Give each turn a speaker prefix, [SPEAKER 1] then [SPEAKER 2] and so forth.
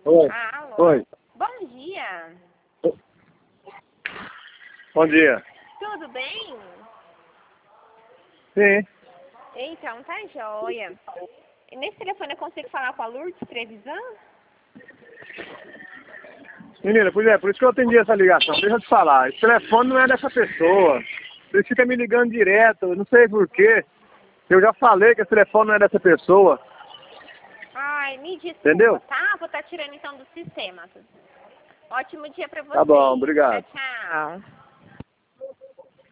[SPEAKER 1] Oi.
[SPEAKER 2] Alô?
[SPEAKER 1] Oi.
[SPEAKER 2] Bom dia.
[SPEAKER 1] Bom dia.
[SPEAKER 2] Tudo bem?
[SPEAKER 1] Sim.
[SPEAKER 2] Então, tá joia. Nesse telefone eu consigo falar com a Lourdes Trevisan?
[SPEAKER 1] Menina, por isso que eu atendi essa ligação. Deixa eu te falar. Esse telefone não é dessa pessoa. Ele fica me ligando direto. Eu não sei porquê. Eu já falei que esse telefone não é dessa pessoa.
[SPEAKER 2] Ai, me desculpa,
[SPEAKER 1] Entendeu?
[SPEAKER 2] tá? Vou estar tirando então do sistema. Ótimo dia pra você.
[SPEAKER 1] Tá bom, obrigado.
[SPEAKER 2] Tchau, tchau.